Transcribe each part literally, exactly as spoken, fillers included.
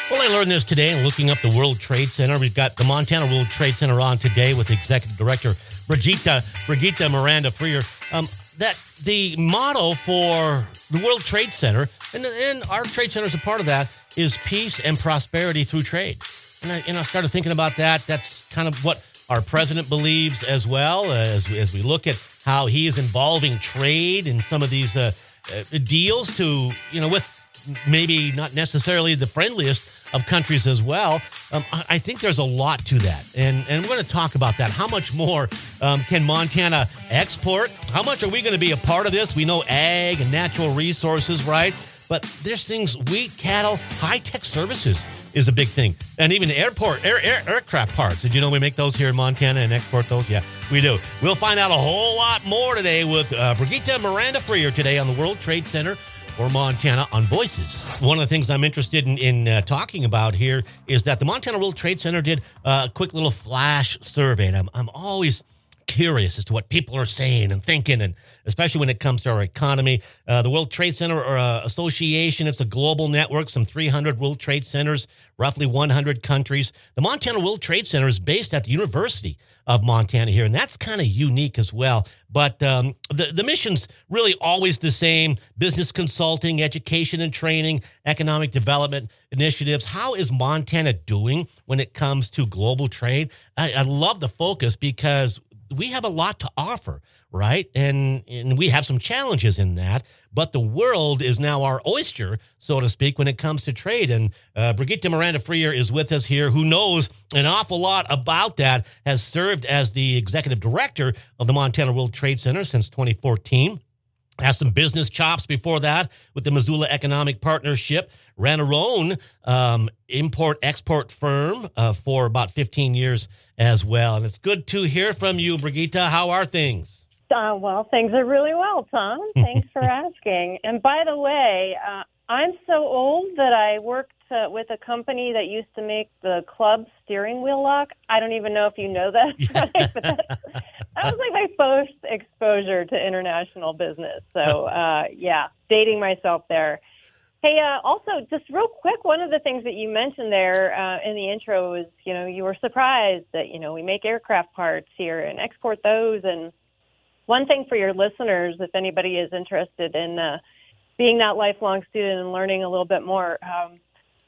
Well, I learned this today in looking up the World Trade Center. We've got the Montana World Trade Center on today with Executive Director Brigitte, Brigitte Miranda Freer. Um, that the motto for the World Trade Center, and, and our trade center is a part of that, is peace and prosperity through trade. And I, and I started thinking about that. That's kind of what our president believes as well, as, as we look at how he is involving trade in some of these uh, uh, deals to, you know, with maybe not necessarily the friendliest of countries as well. Um, I think there's a lot to that. And, and we're going to talk about that. How much more um, can Montana export? How much are we going to be a part of this? We know ag and natural resources, right? But there's things, wheat, cattle, high-tech services is a big thing. And even airport, air, air, aircraft parts. Did you know we make those here in Montana and export those? Yeah, we do. We'll find out a whole lot more today with uh, Brigitte Miranda Freer today on the World Trade Center for Montana on Voices. One of the things I'm interested in, in uh, talking about here is that the Montana World Trade Center did a quick little flash survey. And I'm, I'm always curious as to what people are saying and thinking, and especially when it comes to our economy. Uh, the World Trade Center uh, Association, it's a global network, some three hundred World Trade Centers, roughly one hundred countries. The Montana World Trade Center is based at the University of Montana here, and that's kind of unique as well. But um, the, the mission's really always the same: business consulting, education and training, economic development initiatives. How is Montana doing when it comes to global trade? I, I love the focus because we have a lot to offer, right? And and we have some challenges in that, but the world is now our oyster, so to speak, when it comes to trade. And uh, Brigitte Miranda Freer is with us here, who knows an awful lot about that, has served as the executive director of the Montana World Trade Center since twenty fourteen. Has some business chops before that with the Missoula Economic Partnership. Ran her own um, import-export firm uh, for about fifteen years as well. And it's good to hear from you, Brigitte. How are things? Uh, well, things are really well, Tom. Thanks for asking. And by the way, uh, I'm so old that I worked uh, with a company that used to make the club steering wheel lock. I don't even know if you know that. Yeah. But that's, that was like my first exposure to international business. So, uh, yeah, dating myself there. Hey, uh, also, just real quick, one of the things that you mentioned there uh, in the intro was, you know, you were surprised that, you know, we make aircraft parts here and export those. And one thing for your listeners, if anybody is interested in uh, being that lifelong student and learning a little bit more, um,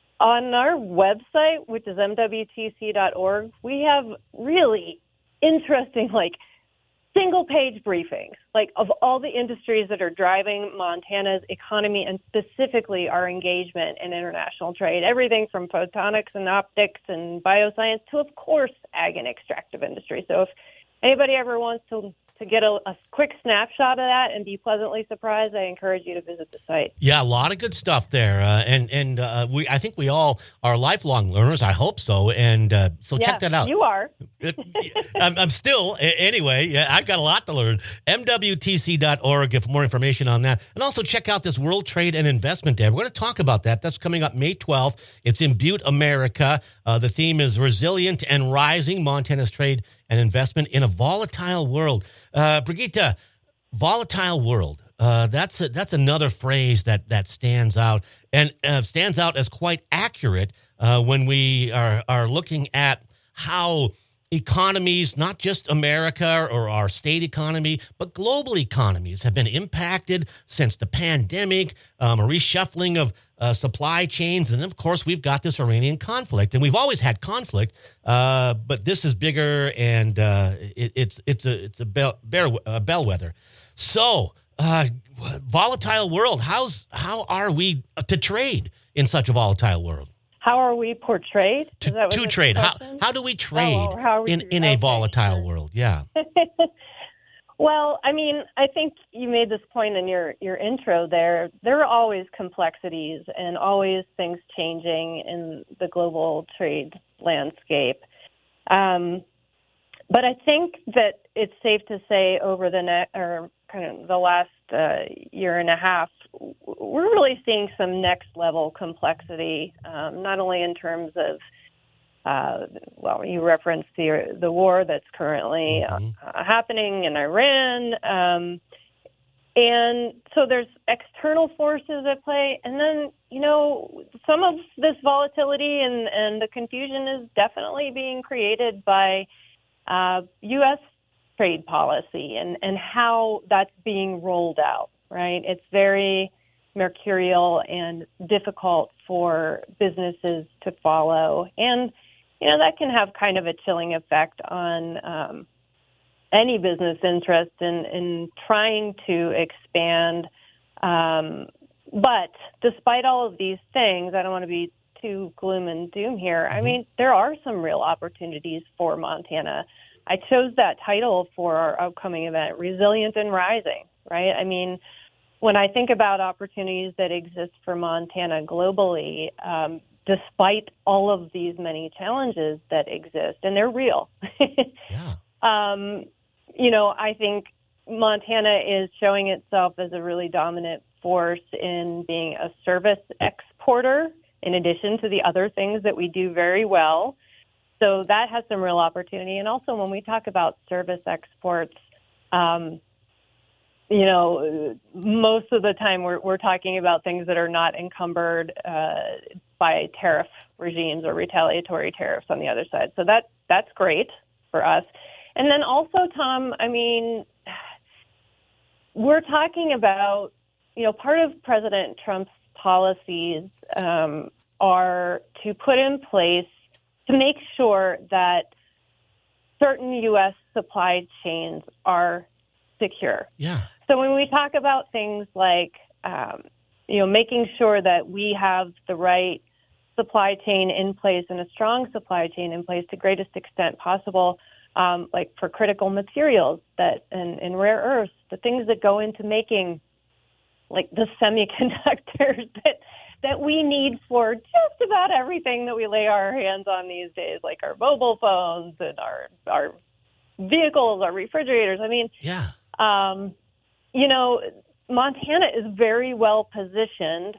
on our website, which is m w t c dot org, we have really interesting, like, single-page briefings, like, of all the industries that are driving Montana's economy and specifically our engagement in international trade. Everything from photonics and optics and bioscience to, of course, ag and extractive industry. So if anybody ever wants to to get a, a quick snapshot of that and be pleasantly surprised, I encourage you to visit the site. Yeah, a lot of good stuff there. Uh, and and uh, we, I think we all are lifelong learners. I hope so. And uh, so yeah, check that out. You are. I'm, I'm still, anyway, yeah, I've got a lot to learn. m w t c dot org for more information on that. And also check out this World Trade and Investment Day. We're going to talk about that. That's coming up May twelfth. It's in Butte, America. Uh, the theme is Resilient and Rising, Montana's Trade and Investment in a Volatile World. Uh, Brigitte, volatile world. Uh, that's a, that's another phrase that, that stands out and uh, stands out as quite accurate uh, when we are, are looking at how economies, not just America or our state economy, but global economies have been impacted since the pandemic, um, a reshuffling of uh, supply chains. And of course, we've got this Iranian conflict, and we've always had conflict, uh, but this is bigger, and uh, it, it's it's a it's a, bell, bear, a bellwether. So, uh, volatile world. How's how are we to trade in such a volatile world? How are we portrayed? To, to trade. How how do we trade oh, how we, in, in okay, a volatile sure. world? Yeah. Well, I mean, I think you made this point in your, your intro there. There are always complexities and always things changing in the global trade landscape. Um, but I think that it's safe to say over the ne- or kind of the last uh, year and a half, we're really seeing some next level complexity, um, not only in terms of, uh, well, you referenced the the war that's currently mm-hmm. uh, happening in Iran. Um, and so there's external forces at play. And then you know, some of this volatility and, and the confusion is definitely being created by uh, U S trade policy and, and how that's being rolled out, right? It's very mercurial and difficult for businesses to follow. And, you know, that can have kind of a chilling effect on um, any business interest in, in trying to expand. Um, but despite all of these things, I don't want to be too gloom and doom here. Mm-hmm. I mean, there are some real opportunities for Montana. I chose that title for our upcoming event, Resilient and Rising, right? I mean, when I think about opportunities that exist for Montana globally, um, despite all of these many challenges that exist, and they're real, yeah. um, you know, I think Montana is showing itself as a really dominant force in being a service exporter, in addition to the other things that we do very well. So that has some real opportunity. And also when we talk about service exports, um, you know, most of the time we're, we're talking about things that are not encumbered uh, by tariff regimes or retaliatory tariffs on the other side. So that that's great for us. And then also, Tom, I mean, we're talking about, you know, part of President Trump's policies um, are to put in place to make sure that certain U S supply chains are secure. Yeah. So when we talk about things like, um, you know, making sure that we have the right supply chain in place and a strong supply chain in place to greatest extent possible, um, like for critical materials that and, and rare earths, the things that go into making like the semiconductors that that we need for just about everything that we lay our hands on these days, like our mobile phones and our our vehicles, our refrigerators. I mean, yeah. Um, you know, Montana is very well positioned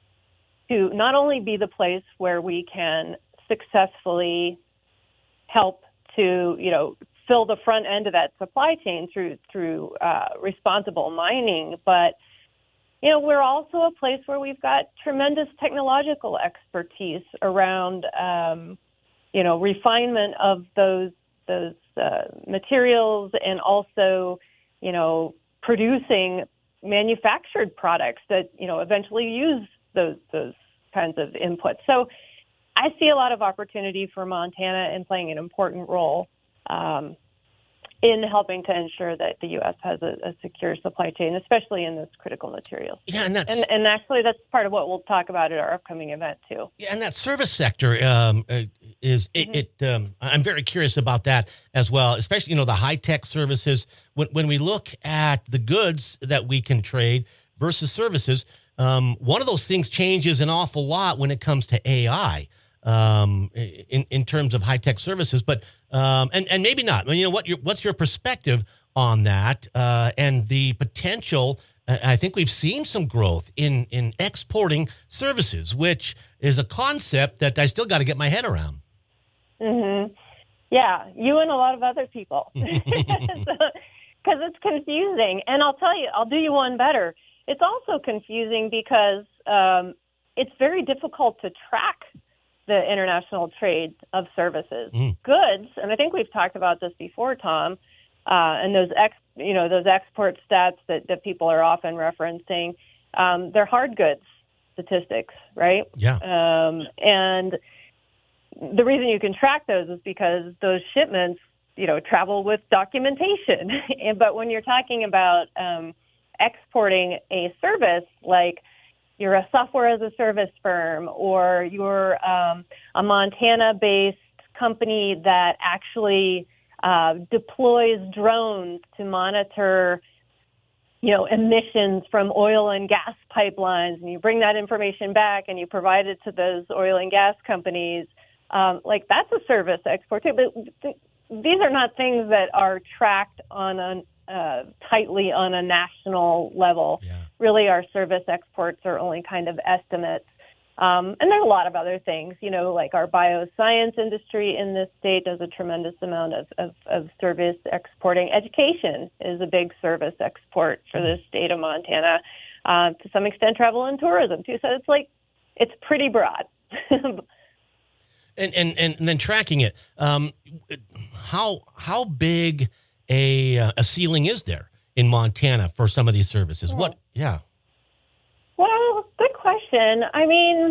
to not only be the place where we can successfully help to, you know, fill the front end of that supply chain through through uh, responsible mining, but, you know, we're also a place where we've got tremendous technological expertise around, um, you know, refinement of those those uh, materials and also, you know, producing manufactured products that, you know, eventually use those those kinds of inputs. So I see a lot of opportunity for Montana in playing an important role um, in helping to ensure that the U S has a, a secure supply chain, especially in this critical materials. Yeah, and that's and, and actually that's part of what we'll talk about at our upcoming event too. Yeah, and that service sector um, uh, is Mm-hmm. it. it um, I'm very curious about that as well, especially you know the high tech services. When when we look at the goods that we can trade versus services, um, one of those things changes an awful lot when it comes to A I. Um, in in terms of high tech services, but um, and and maybe not. I mean, you know what? Your, what's your perspective on that uh, and the potential? I think we've seen some growth in in exporting services, which is a concept that I still got to get my head around. Mm-hmm. Yeah, you and a lot of other people, because it's confusing. And I'll tell you, I'll do you one better. It's also confusing because um, it's very difficult to track the international trade of services, Mm. goods, and I think we've talked about this before, Tom, uh, and those ex, you know, those export stats that, that people are often referencing, um, they're hard goods statistics, right? Yeah. Um, and the reason you can track those is because those shipments, you know, travel with documentation. and, but when you're talking about um, exporting a service like you're a software as a service firm, or you're um, a Montana-based company that actually uh, deploys drones to monitor, you know, emissions from oil and gas pipelines, and you bring that information back and you provide it to those oil and gas companies. Um, like that's a service export too. But th- these are not things that are tracked on a uh, tightly on a national level. Yeah. Really, our service exports are only kind of estimates. Um, and there's a lot of other things, you know, like our bioscience industry in this state does a tremendous amount of, of, of service exporting. Education is a big service export for the state of Montana. Uh, to some extent, travel and tourism, too. So it's like it's pretty broad. And, and and then tracking it, um, how how big a uh, a ceiling is there in Montana for some of these services? What? Yeah. Well, good question. I mean,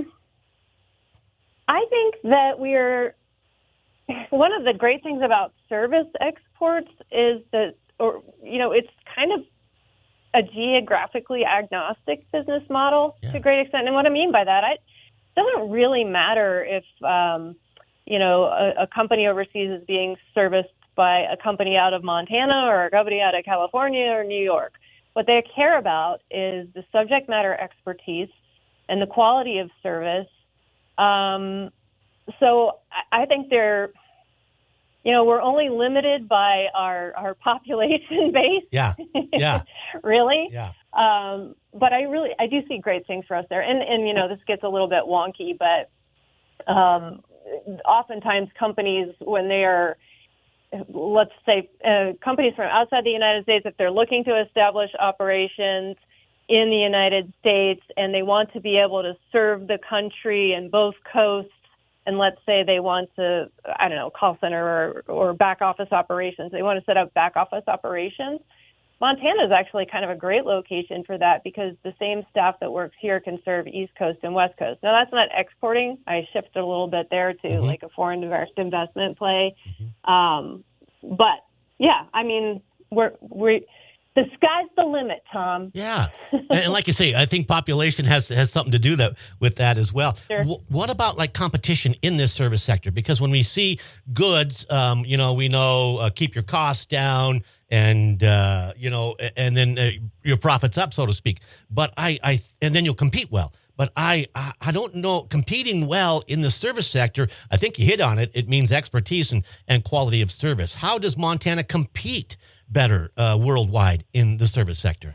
I think that we're one of the great things about service exports is that, or you know, it's kind of a geographically agnostic business model Yeah. to a great extent. And what I mean by that, I, it doesn't really matter if, um, you know, a, a company overseas is being serviced by a company out of Montana or a company out of California or New York. What they care about is the subject matter expertise and the quality of service. Um, so I, I think they're, you know, we're only limited by our, our population base. Yeah. Yeah. Really? Yeah. Um, but I really, I do see great things for us there. And, and, you know, this gets a little bit wonky, but um, oftentimes companies, when they are, let's say, uh, companies from outside the United States, if they're looking to establish operations in the United States and they want to be able to serve the country in both coasts, and let's say they want to, I don't know, call center or, or back office operations, they want to set up back office operations, Montana is actually kind of a great location for that because the same staff that works here can serve East Coast and West Coast. Now, that's not exporting. I shifted a little bit there to Mm-hmm. like a foreign direct investment play. Mm-hmm. Um, but, yeah, I mean, we're we're the sky's the limit, Tom. Yeah, and, and like you say, I think population has has something to do that with that as well. Sure. W- what about like competition in this service sector? Because when we see goods, um, you know, we know uh, keep your costs down, and uh, you know, and then uh, your profits up, so to speak. But I, I, and then you'll compete well. But I, I, I don't know competing well in the service sector. I think you hit on it. It means expertise and and quality of service. How does Montana compete better uh, worldwide in the service sector?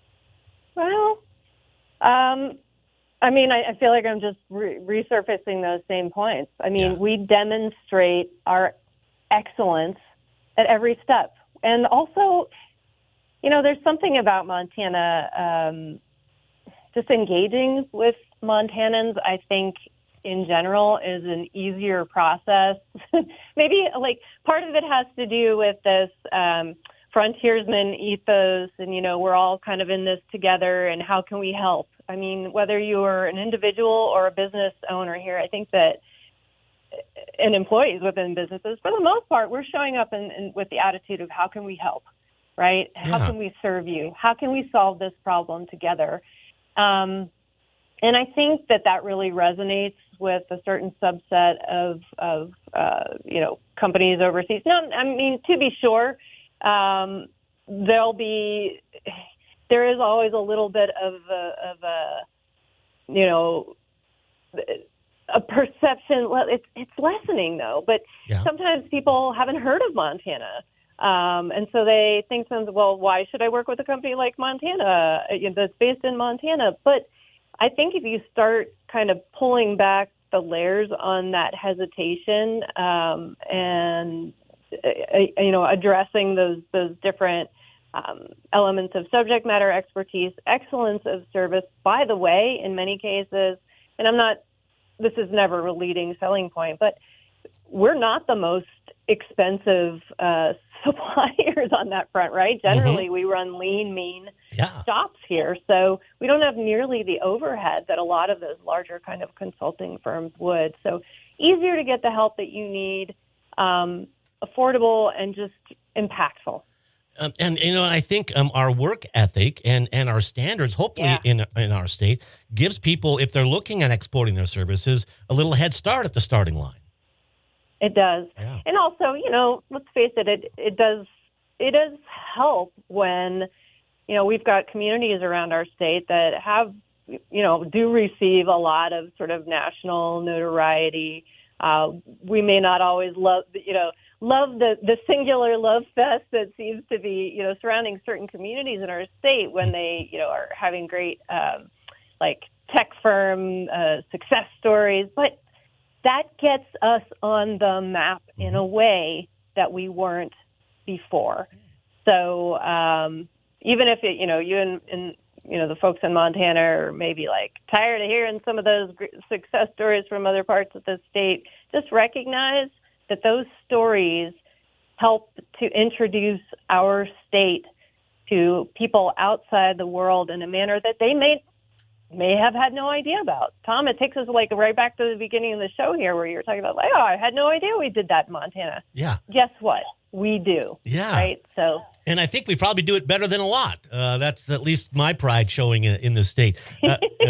Well, um, I mean, I, I feel like I'm just re- resurfacing those same points. I mean, Yeah. we demonstrate our excellence at every step. And also, you know, there's something about Montana, um, just engaging with Montanans, I think, in general is an easier process. Maybe like part of it has to do with this um, frontiersman ethos and, you know, we're all kind of in this together and how can we help? I mean, whether you're an individual or a business owner here, I think that and employees within businesses, for the most part, we're showing up in, in, with the attitude of how can we help, right? How Yeah. can we serve you? How can we solve this problem together? Um, and I think that that really resonates with a certain subset of, of uh, you know, companies overseas. No, I mean, to be sure, um, there'll be, there is always a little bit of a, of a, you know, a perception. Well, it's it's lessening though, but Yeah. sometimes people haven't heard of Montana, um, and so they think, to themselves, well, why should I work with a company like Montana you know, that's based in Montana? But I think if you start kind of pulling back the layers on that hesitation um, and uh, you know addressing those those different um, elements of subject matter expertise, excellence of service. By the way, in many cases, and I'm not. This is never a leading selling point, but we're not the most expensive uh, suppliers on that front, right? Generally, Mm-hmm. we run lean, mean Yeah. shops here, so we don't have nearly the overhead that a lot of those larger kind of consulting firms would. So easier to get the help that you need, um, affordable, and just impactful. Um, and, you know, I think um, our work ethic and, and our standards, hopefully Yeah. in in our state, gives people, if they're looking at exporting their services, a little head start at the starting line. It does. Yeah. And also, you know, let's face it, it, it does it does help when, you know, we've got communities around our state that have, you know, do receive a lot of sort of national notoriety. Uh, we may not always love, you know, love the, the singular love fest that seems to be, you know, surrounding certain communities in our state when they, you know, are having great, um, like tech firm uh, success stories. But that gets us on the map in a way that we weren't before. So um, even if it, you know, you and, and you know, the folks in Montana are maybe like tired of hearing some of those success stories from other parts of the state, just recognize that those stories help to introduce our state to people outside the world in a manner that they may may have had no idea about. Tom, it takes us like right back to the beginning of the show here where you were talking about, like, oh, I had no idea we did that in Montana. Yeah. Guess what? We do. Yeah. Right? So, and I think we probably do it better than a lot. Uh, that's at least my pride showing in, in the state. Uh, uh,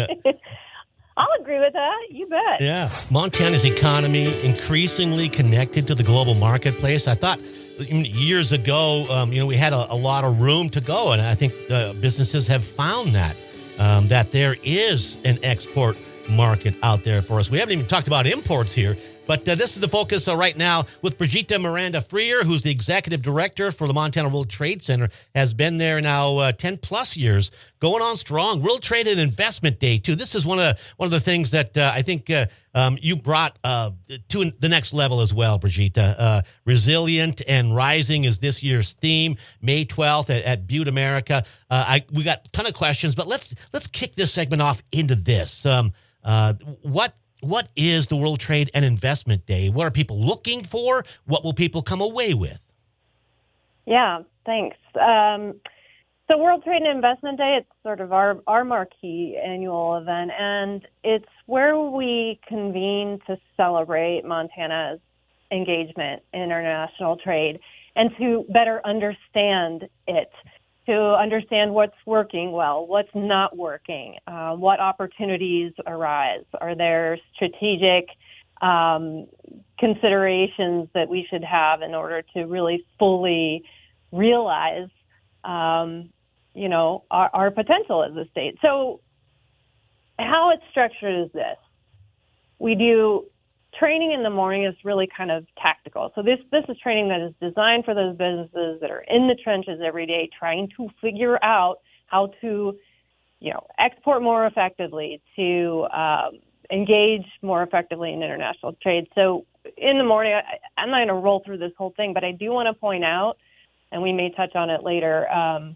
I'll agree with that. You bet. Yeah. Montana's economy increasingly connected to the global marketplace. I thought years ago, um, you know, we had a, a lot of room to go, and I think uh, businesses have found that. Um, that there is an export market out there for us. We haven't even talked about imports here, but uh, this is the focus uh, right now with Brigitte Miranda Freer, who's the executive director for the Montana World Trade Center, has been there now uh, ten plus years, going on strong. World Trade and Investment Day too. This is one of one of the things that uh, I think uh, um, you brought uh, to the next level as well, Brigitte. Uh, resilient and rising is this year's theme. May twelfth at, at Butte America. Uh, I we got a ton of questions, but let's let's kick this segment off into this. Um, uh, what what is the World Trade and Investment Day? What are people looking for? What will people come away with? Yeah, thanks. Um, So World Trade and Investment Day, it's sort of our, our marquee annual event, and it's where we convene to celebrate Montana's engagement in international trade and to better understand it, to understand what's working well, what's not working, uh, what opportunities arise. Are there strategic um, considerations that we should have in order to really fully realize um, you know, our, our potential as a state. So how it's structured is this. We do training in the morning is really kind of tactical. So this, this is training that is designed for those businesses that are in the trenches every day trying to figure out how to, you know, export more effectively, to um, engage more effectively in international trade. So in the morning, I, I'm not going to roll through this whole thing, but I do want to point out, and we may touch on it later, um,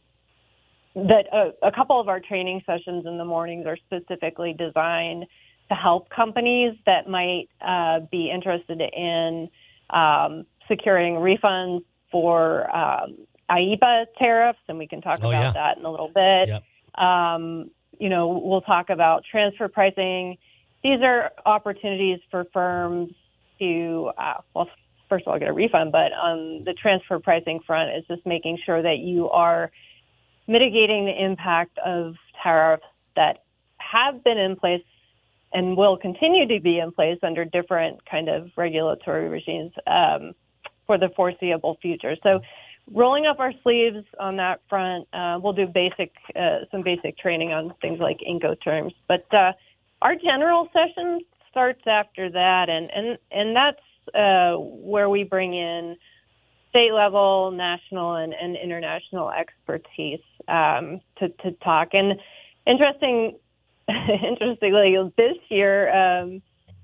that a, a couple of our training sessions in the mornings are specifically designed to help companies that might uh, be interested in um, securing refunds for um, I E P A tariffs, and we can talk oh, about yeah. that in a little bit. Yep. Um, you know, we'll talk about transfer pricing. These are opportunities for firms to, uh, well, first of all, get a refund, but on the transfer pricing front, it's just making sure that you are mitigating the impact of tariffs that have been in place and will continue to be in place under different kind of regulatory regimes um, for the foreseeable future. So rolling up our sleeves on that front, uh, we'll do basic, uh, some basic training on things like Incoterms. But uh, our general session starts after that, and, and, and that's uh, where we bring in state level, national, and, and international expertise um, to, to talk. And interesting, interestingly, this year, um,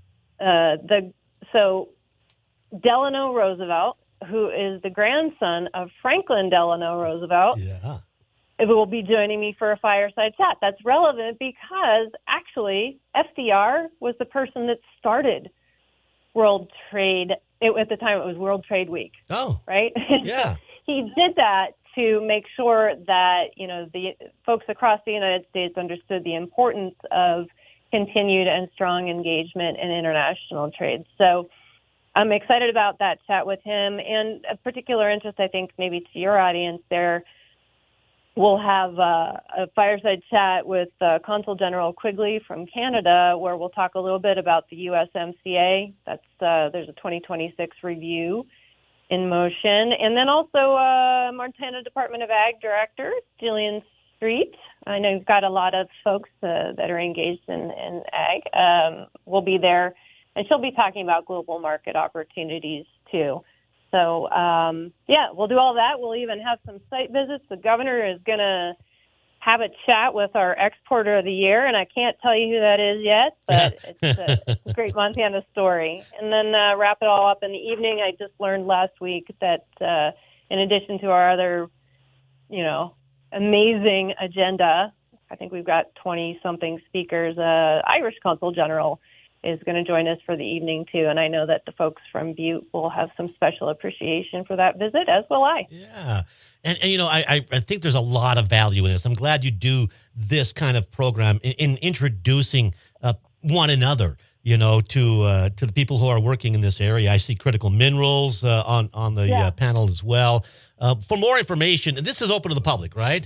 uh, the so Delano Roosevelt, who is the grandson of Franklin Delano Roosevelt, yeah. will be joining me for a fireside chat. That's relevant because actually F D R was the person that started World Trade. It, at the time, it was World Trade Week. Oh, right. Yeah. So he did that to make sure that, you know, the folks across the United States understood the importance of continued and strong engagement in international trade. So I'm excited about that chat with him, and of particular interest, I think, maybe to your audience there. We'll have uh, a fireside chat with uh, Consul General Quigley from Canada, where we'll talk a little bit about the U S M C A. That's uh, there's a twenty twenty-six review in motion, and then also uh, Montana Department of Ag Director Jillian Street. I know you've got a lot of folks uh, that are engaged in, in ag. Um, will be there, and she'll be talking about global market opportunities too. So, um, yeah, we'll do all that. We'll even have some site visits. The governor is going to have a chat with our exporter of the year, and I can't tell you who that is yet, but it's, a, it's a great Montana story. And then uh, wrap it all up in the evening. I just learned last week that uh, in addition to our other, you know, amazing agenda I think we've got twenty-something speakers. Uh, Irish Consul General is going to join us for the evening, too. And I know that the folks from Butte will have some special appreciation for that visit, as will I. Yeah. And, and you know, I, I think there's a lot of value in this. I'm glad you do this kind of program in, in introducing uh, one another, you know, to uh, to the people who are working in this area. I see Critical Minerals uh, on, on the yeah. uh, panel as well. Uh, for more information, this is open to the public, right?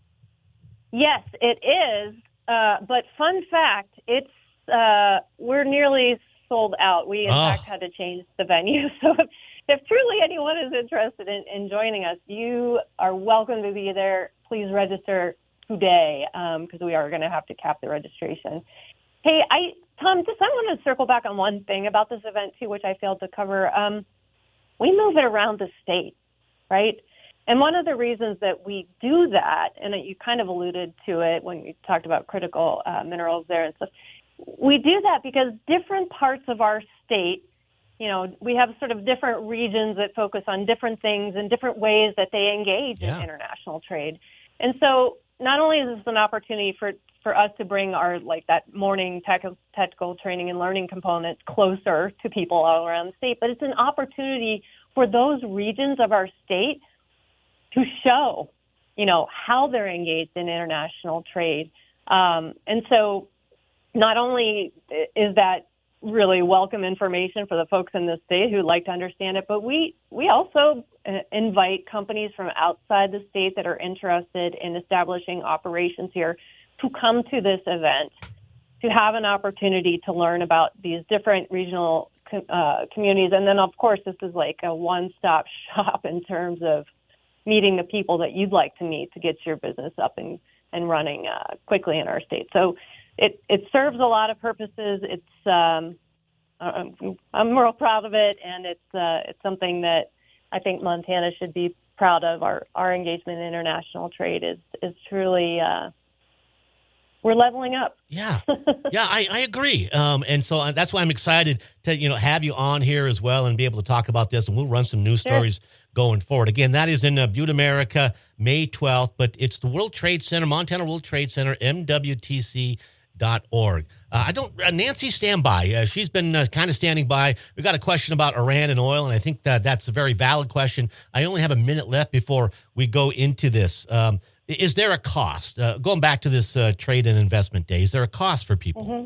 Yes, it is. Uh, but fun fact, it's uh, we're nearly sold out. We, in oh. fact, had to change the venue. So if, if truly anyone is interested in, in joining us, you are welcome to be there. Please register today because um, we are going to have to cap the registration. Hey, I Tom, just I want to circle back on one thing about this event, too, which I failed to cover. Um, we move it around the state, right? And one of the reasons that we do that, and you kind of alluded to it when you talked about critical uh, minerals there and stuff, we do that because different parts of our state, you know, we have sort of different regions that focus on different things and different ways that they engage yeah. in international trade. And so not only is this an opportunity for, for us to bring our, like, that morning tech, technical training and learning component closer to people all around the state, but it's an opportunity for those regions of our state to show, you know, how they're engaged in international trade. Um, and so not only is that really welcome information for the folks in the state who like to understand it, but we, we also uh, invite companies from outside the state that are interested in establishing operations here to come to this event, to have an opportunity to learn about these different regional uh, communities. And then, of course, this is like a one-stop shop in terms of meeting the people that you'd like to meet to get your business up and, and running uh, quickly in our state. So it, it serves a lot of purposes. It's um, I'm, I'm real proud of it, and it's uh, it's something that I think Montana should be proud of. Our our engagement in international trade is is truly uh, we're leveling up. Yeah, yeah, I, I agree. Um, and so that's why I'm excited to you know have you on here as well and be able to talk about this, and we'll run some news Sure. stories going forward. Again, that is in uh, Butte, America, May twelfth, but it's the World Trade Center, Montana World Trade Center, M W T C dot org. Uh, I don't, uh, Nancy, stand by. Uh, she's been uh, kind of standing by. We got a question about Iran and oil, and I think that that's a very valid question. I only have a minute left before we go into this. Um, is there a cost? Uh, going back to this uh, trade and investment day, is there a cost for people? Mm-hmm.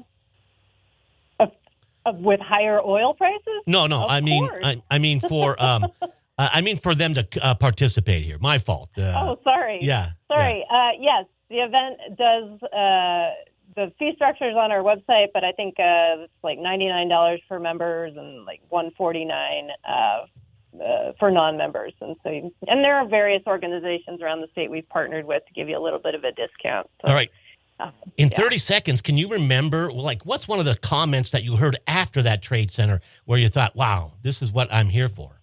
Of, of, with higher oil prices? No, no. Of I mean, course. I, I mean for, um, I mean for them to uh, participate here. My fault. Uh, oh, sorry. Yeah. Sorry. Yeah. Uh, yes, the event does. Uh, the fee structure is on our website, but I think uh, it's like ninety-nine dollars for members and like one hundred forty-nine dollars uh, uh, for non-members. And so, you, and there are various organizations around the state we've partnered with to give you a little bit of a discount. So, all right. Uh, In yeah. thirty seconds, can you remember, like, what's one of the comments that you heard after that trade center where you thought, wow, this is what I'm here for?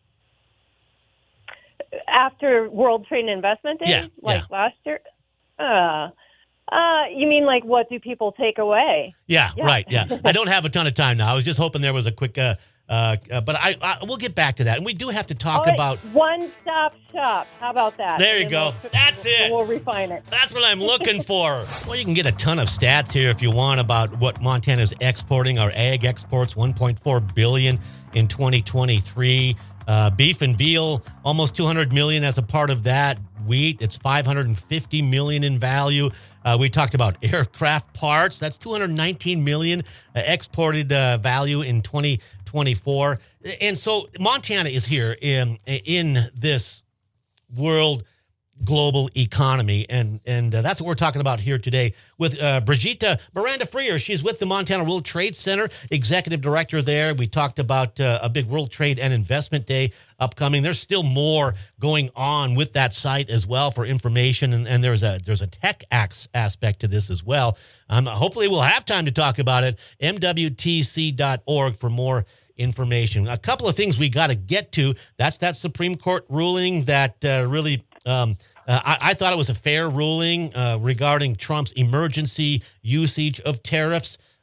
After World Trade and Investment Day, Yeah, like yeah. last year? Uh, uh, you mean like what do people take away? Yeah, Yeah. right, yeah. I don't have a ton of time now. I was just hoping there was a quick, uh, uh, uh, but I, I we'll get back to that. And we do have to talk All right, about... one-stop shop. How about that? There you And go. We'll, That's it. We'll refine it. That's what I'm looking for. Well, you can get a ton of stats here if you want about what Montana's exporting. Our ag exports, one point four billion dollars in twenty twenty-three. Uh, beef and veal, almost two hundred million dollars as a part of that. Wheat, it's five hundred fifty million dollars in value. Uh, we talked about aircraft parts. That's two hundred nineteen million dollars uh, exported uh, value in twenty twenty-four. And so Montana is here in, in this world global economy. And and uh, that's what we're talking about here today with uh, Brigitte Miranda-Freer. She's with the Montana World Trade Center, executive director there. We talked about uh, a big World Trade and Investment Day upcoming. There's still more going on with that site as well for information. And, and there's a there's a tech acts aspect to this as well. Um, hopefully we'll have time to talk about it. M W T C dot org for more information. A couple of things we got to get to. That's that Supreme Court ruling that uh, really... Um, Uh, I, I thought it was a fair ruling uh, regarding Trump's emergency usage of tariffs.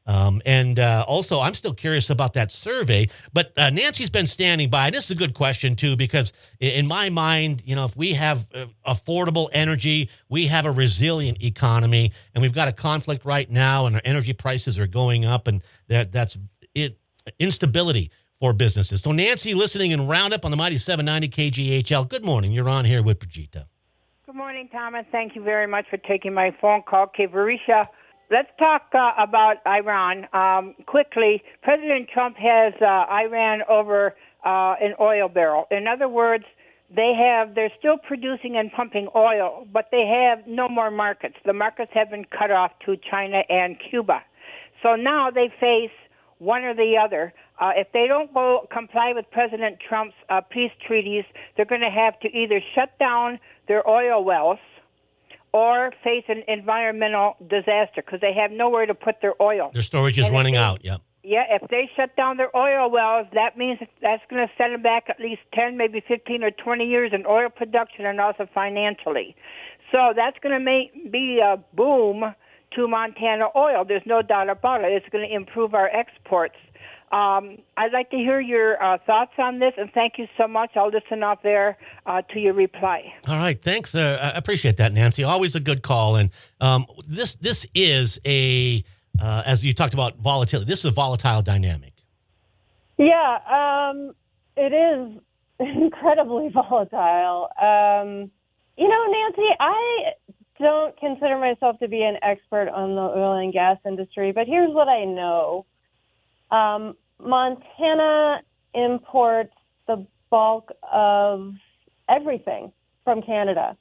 Um, and uh, also, I'm still curious about that survey. But uh, Nancy's been standing by. This is a good question, too, because in my mind, you know, if we have uh, affordable energy, we have a resilient economy, and we've got a conflict right now, and our energy prices are going up, and that that's it, instability for businesses. So, Nancy, listening in Roundup on the Mighty seven ninety K G H L. Good morning. You're on here with Brigitte. Good morning, Thomas. Thank you very much for taking my phone call. Okay, Varisha, let's talk uh, about Iran. Um, quickly, President Trump has uh, Iran over uh, an oil barrel. In other words, they have, they're still producing and pumping oil, but they have no more markets. The markets have been cut off to China and Cuba. So now they face one or the other. Uh, if they don't go comply with President Trump's uh, peace treaties, they're going to have to either shut down their oil wells or face an environmental disaster because they have nowhere to put their oil. Their storage is and running they, out, yep. Yeah, if they shut down their oil wells, that means that's going to set them back at least ten, maybe fifteen or twenty years in oil production and also financially. So that's going to make be a boom to Montana oil. There's no doubt about it. It's going to improve our exports. Um, I'd like to hear your uh, thoughts on this, and thank you so much. I'll listen out there uh, to your reply. All right, thanks. Uh, I appreciate that, Nancy. Always a good call. And um, this this is a, uh, as you talked about volatility, this is a volatile dynamic. Yeah, um, it is incredibly volatile. Um, you know, Nancy, I don't consider myself to be an expert on the oil and gas industry, but here's what I know. Um, Montana imports the bulk of everything from Canada.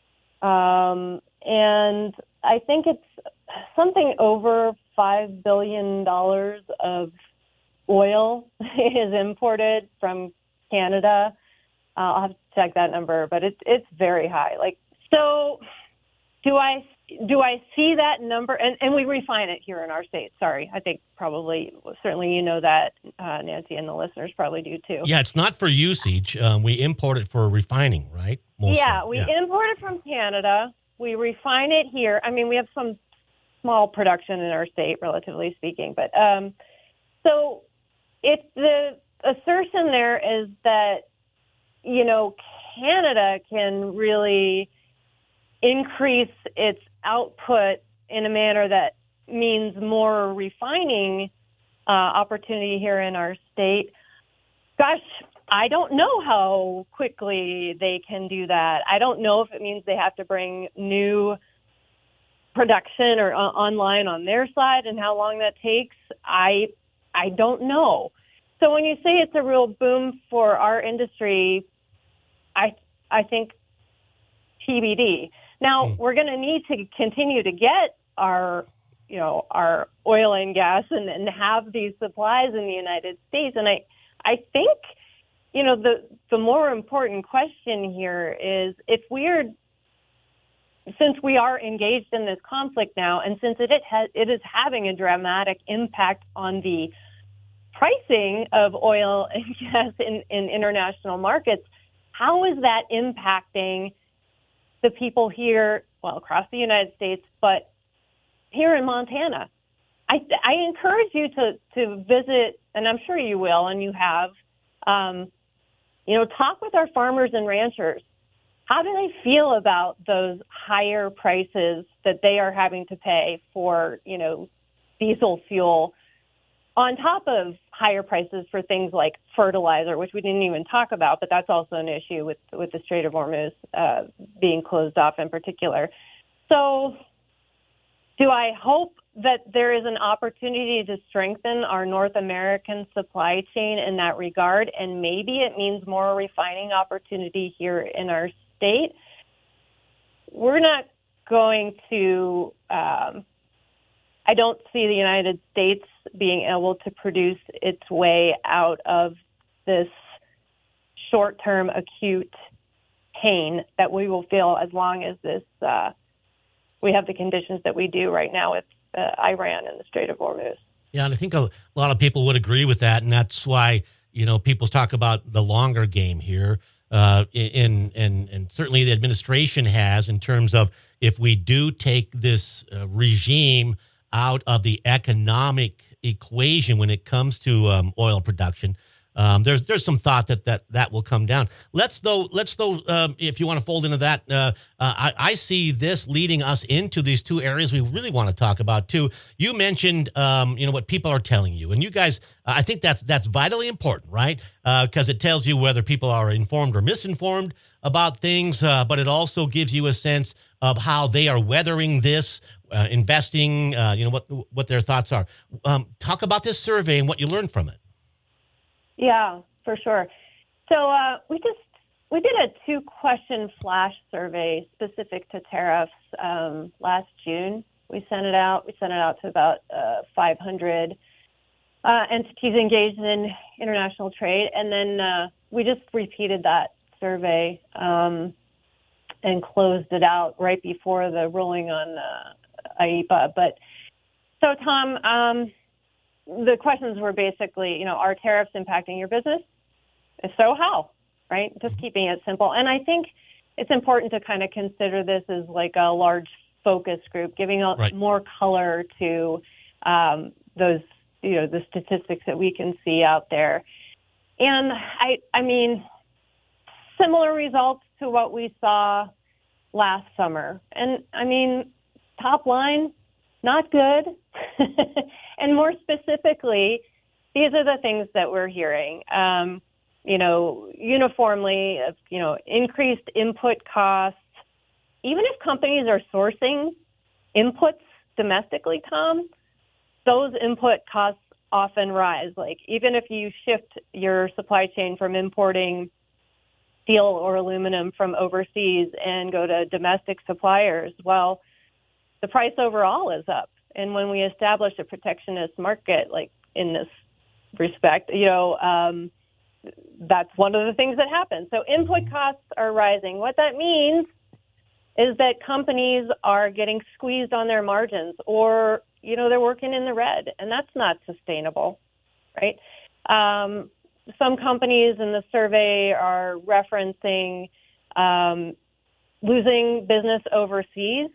Um, and I think it's something over five billion dollars of oil is imported from Canada. Uh, I'll have to check that number, but it's, it's very high. Like, so do I Do I see that number? And, and we refine it here in our state. Sorry. I think probably, certainly you know that, uh, Nancy, and the listeners probably do too. Yeah, it's not for usage. Um, we import it for refining, right? Mostly. Yeah, we yeah. import it from Canada. We refine it here. I mean, we have some small production in our state, relatively speaking. But um, so it's the assertion there is that, you know, Canada can really increase its output in a manner that means more refining uh, opportunity here in our state. Gosh, I don't know how quickly they can do that. I don't know if it means they have to bring new production or uh, online on their side and how long that takes. I I don't know. So when you say it's a real boom for our industry, I I think T B D. Now, mm. we're going to need to continue to get our, you know, our oil and gas and, and have these supplies in the United States. And I, I think, you know, the, the more important question here is if we're, since we are engaged in this conflict now, and since it, it, has, it is having a dramatic impact on the pricing of oil and gas in, in international markets, how is that impacting the people here, well, across the United States, but here in Montana? I, I encourage you to, to visit, and I'm sure you will, and you have, um, you know, talk with our farmers and ranchers. How do they feel about those higher prices that they are having to pay for, you know, diesel fuel, on top of higher prices for things like fertilizer, which we didn't even talk about, but that's also an issue with, with the Strait of Hormuz uh, being closed off in particular. So do I hope that there is an opportunity to strengthen our North American supply chain in that regard? And maybe it means more refining opportunity here in our state. We're not going to, um, I don't see the United States being able to produce its way out of this short-term acute pain that we will feel as long as this uh, we have the conditions that we do right now with uh, Iran and the Strait of Hormuz. Yeah, and I think a, a lot of people would agree with that, and that's why, you know, people talk about the longer game here, uh, in, and, and certainly the administration has, in terms of if we do take this uh, regime out of the economic equation when it comes to um, oil production. Um, there's there's some thought that, that that will come down. Let's though let's though um, if you want to fold into that, uh, uh, I, I see this leading us into these two areas we really want to talk about too. You mentioned um, you know what people are telling you, and you guys, uh, I think that's that's vitally important, right? Because uh, it tells you whether people are informed or misinformed about things, uh, but it also gives you a sense of how they are weathering this, uh, investing. Uh, you know what what their thoughts are. Um, talk about this survey and what you learned from it. Yeah, for sure. So uh, we just we did a two question flash survey specific to tariffs um, last June. We sent it out. We sent it out to about uh, five hundred uh, entities engaged in international trade, and then uh, we just repeated that survey um, and closed it out right before the ruling on uh, I E P A. But so, Tom. Um, The questions were basically, you know, are tariffs impacting your business? If so, how? Right? Just keeping it simple. And I think it's important to kind of consider this as like a large focus group, giving a, right. more color to um, those, you know, the statistics that we can see out there. And I, I mean, similar results to what we saw last summer. And I mean, top line, not good. And more specifically, these are the things that we're hearing. Um, you know, uniformly, you know, increased input costs. Even if companies are sourcing inputs domestically, Tom, those input costs often rise. Like even if you shift your supply chain from importing steel or aluminum from overseas and go to domestic suppliers, well, the price overall is up. And when we establish a protectionist market, like in this respect, you know, um, that's one of the things that happens. So input costs are rising. What that means is that companies are getting squeezed on their margins, or, you know, they're working in the red, and that's not sustainable, right? Um, some companies in the survey are referencing um, losing business overseas.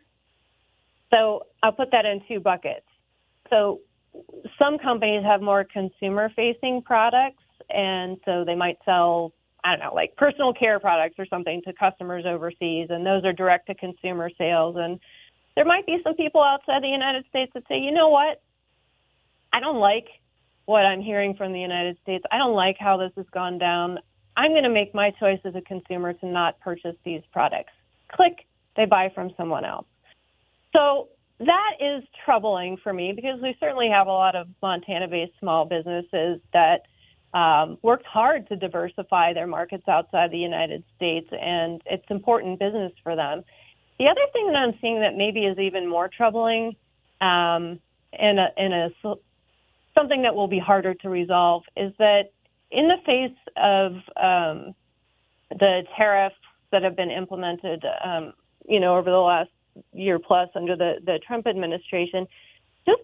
So I'll put that in two buckets. So some companies have more consumer-facing products, and so they might sell, I don't know, like personal care products or something to customers overseas, and those are direct-to-consumer sales. And there might be some people outside the United States that say, you know what, I don't like what I'm hearing from the United States. I don't like how this has gone down. I'm going to make my choice as a consumer to not purchase these products. Click, they buy from someone else. So that is troubling for me because we certainly have a lot of Montana-based small businesses that um, worked hard to diversify their markets outside the United States, and it's important business for them. The other thing that I'm seeing that maybe is even more troubling um, and, a, and a, something that will be harder to resolve is that in the face of um, the tariffs that have been implemented, um, you know, over the last year plus under the, the Trump administration, just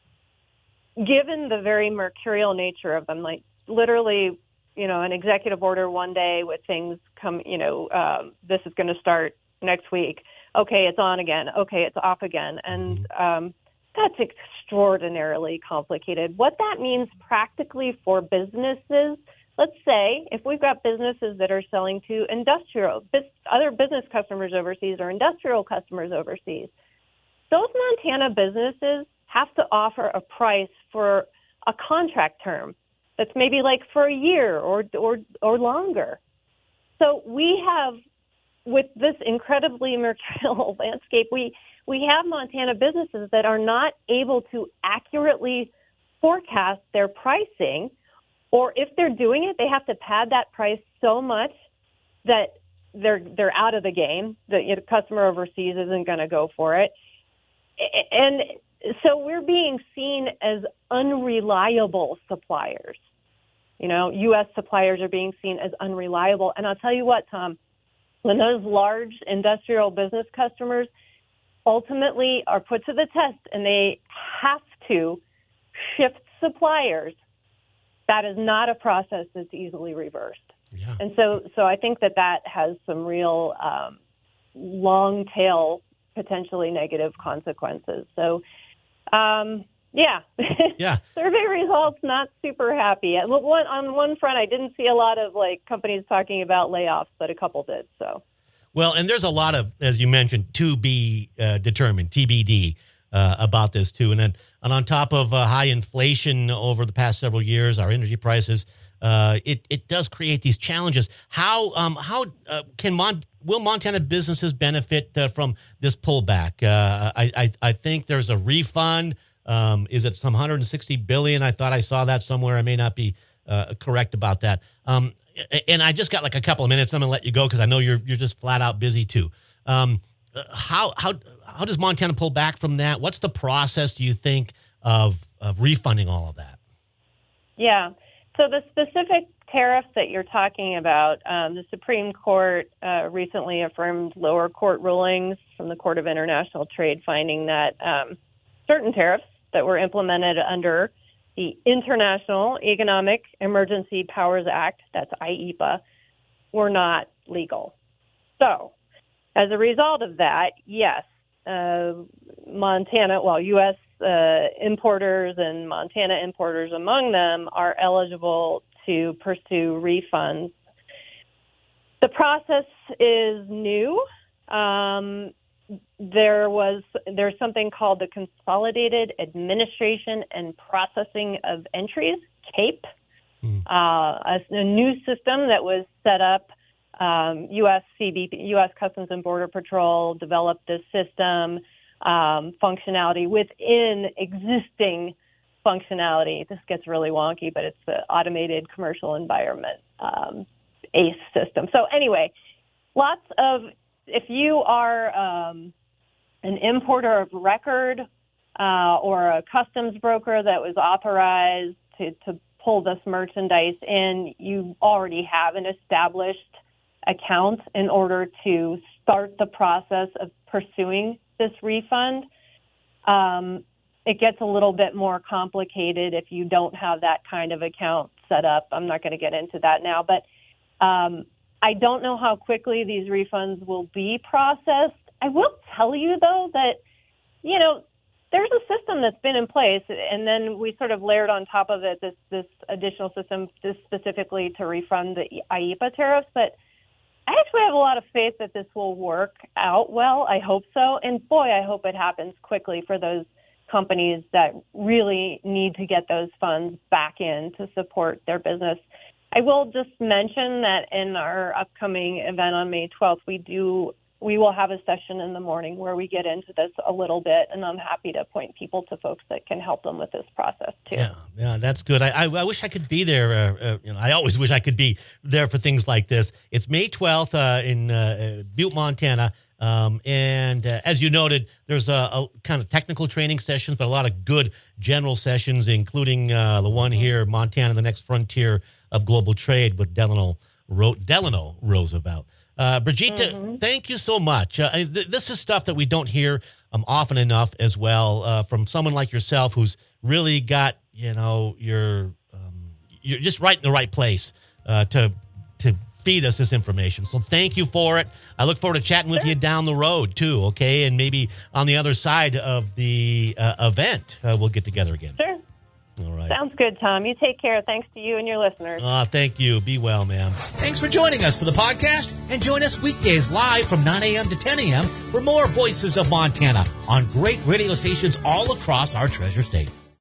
given the very mercurial nature of them, like literally, you know, an executive order one day with things come, you know, um, this is going to start next week. Okay, it's on again. Okay, it's off again. And um, that's extraordinarily complicated. What that means practically for businesses, let's say if we've got businesses that are selling to industrial, other business customers overseas or industrial customers overseas, those Montana businesses have to offer a price for a contract term that's maybe like for a year or or or longer. So we have, with this incredibly mercurial landscape, we we have Montana businesses that are not able to accurately forecast their pricing, or if they're doing it, they have to pad that price so much that they're they're out of the game. The you know, customer overseas isn't going to go for it, and so we're being seen as unreliable suppliers. You know, U S suppliers are being seen as unreliable, and I'll tell you what, Tom, when those large industrial business customers ultimately are put to the test and they have to shift suppliers, that is not a process that's easily reversed. Yeah. And so, so I think that that has some real um, long tail, potentially negative consequences. So Um, yeah. Yeah. Survey results, not super happy. One, on one front, I didn't see a lot of like companies talking about layoffs, but a couple did. So, well, and there's a lot of, as you mentioned, to be uh, determined, T B D, uh, about this too. And then, and on top of uh, high inflation over the past several years, our energy prices, uh, it it does create these challenges. How um how uh, can Mon- will Montana businesses benefit uh, from this pullback? Uh, I, I I think there's a refund. Um, is it some one hundred sixty billion dollars? I thought I saw that somewhere. I may not be uh, correct about that. Um, and I just got like a couple of minutes. I'm going to let you go because I know you're you're just flat out busy too. Um, how how how does Montana pull back from that? What's the process, do you think, of of refunding all of that? Yeah. So the specific tariffs that you're talking about, um, the Supreme Court uh, recently affirmed lower court rulings from the Court of International Trade, finding that um, certain tariffs that were implemented under the International Economic Emergency Powers Act, that's I E P A, were not legal. So, as a result of that, yes, uh, Montana, well, U S uh, importers and Montana importers among them are eligible to pursue refunds. The process is new. Um, There was there's something called the Consolidated Administration and Processing of Entries, CAPE, mm. uh, a, a new system that was set up. Um, U S C B P, U S Customs and Border Patrol developed this system um, functionality within existing functionality. This gets really wonky, but it's the Automated Commercial Environment um, A C E system. So anyway, lots of if you are um, an importer of record uh, or a customs broker that was authorized to, to pull this merchandise in, you already have an established account in order to start the process of pursuing this refund. Um, it gets a little bit more complicated if you don't have that kind of account set up. I'm not going to get into that now, but um, I don't know how quickly these refunds will be processed. I will tell you, though, that, you know, there's a system that's been in place, and then we sort of layered on top of it this, this additional system just specifically to refund the I E P A tariffs. But I actually have a lot of faith that this will work out well. I hope so. And, boy, I hope it happens quickly for those companies that really need to get those funds back in to support their business. I will just mention that in our upcoming event on May twelfth, we do we will have a session in the morning where we get into this a little bit, and I'm happy to point people to folks that can help them with this process too. Yeah, yeah, that's good. I, I, I wish I could be there. Uh, uh, you know, I always wish I could be there for things like this. It's May twelfth uh, in uh, Butte, Montana. Um, and uh, as you noted, there's a, a kind of technical training sessions, but a lot of good general sessions, including uh, the one here, Montana, the Next Frontier of Global Trade with Delano, Ro- Delano Roosevelt. Uh, Brigitte, mm-hmm. thank you so much. Uh, th- this is stuff that we don't hear um, often enough as well uh, from someone like yourself who's really got, you know, you're, um, you're just right in the right place uh, to to feed us this information. So thank you for it. I look forward to chatting with you down the road too, okay? And maybe on the other side of the uh, event, uh, we'll get together again. Sure. All right. Sounds good, Tom. You take care. Thanks to you and your listeners. Uh, thank you. Be well, ma'am. Thanks for joining us for the podcast, and join us weekdays live from nine a.m. to ten a.m. for more Voices of Montana on great radio stations all across our treasure state.